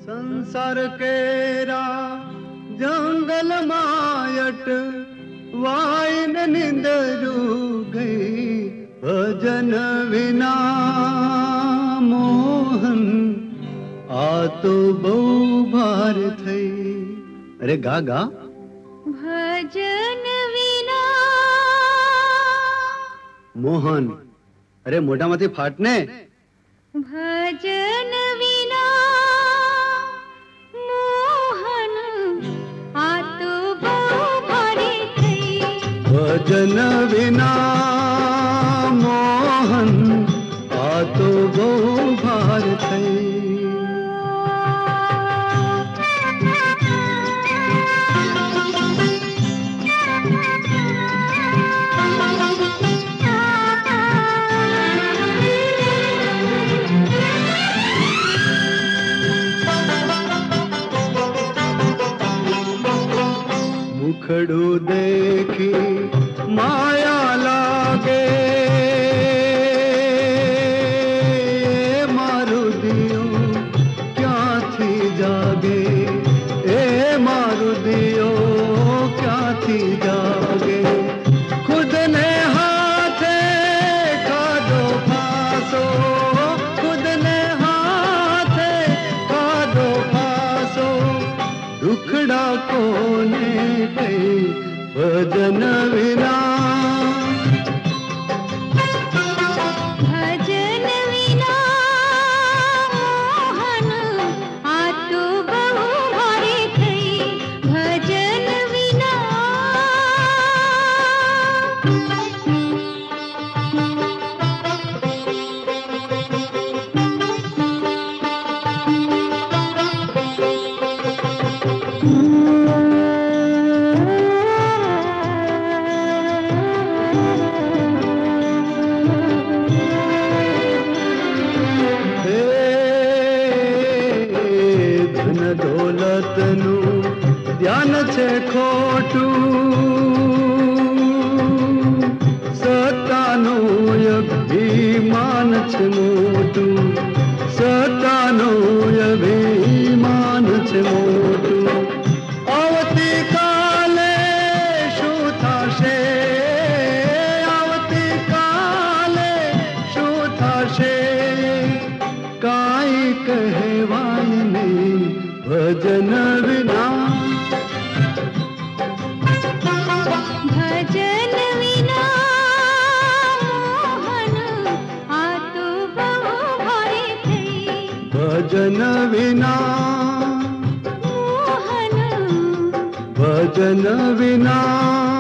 संसार केरा जंगल might wine निंदरू गई भजन विना मोहन आ तो बहु भार थई। अरे गा गा। भजन विना मोहन, अरे मोटा माथी फाटने। भजन विना मोहन आ तो बहु भारी थई। भजन विना मोहन आ तो बहु भार थई। मुखड़ू देखी माया लागे मारू दियो क्या थी जागे। ए मारू दियो क्या थी जागे। खुद ने हाथे खादो फासो, खुद ने हाथे खादो फासो। दुखड़ा कोने गई भजन विना। भजन विना मोहन आ तो बहु भारी थई। भजन विना દોલતનું ધ્યાન છે ખોટું, સત્તાનું અભિમાન છે મોટું, સત્તાનું અભિમાન છે મોટું. આવતી કાલે શું થશે, આવતી કાલે શું થશે, કાંઈ કહેવાય નહીં भजन विना. भजन विना मोहन आ तो बहु भारी थई. भजन विना मोहन भजन विना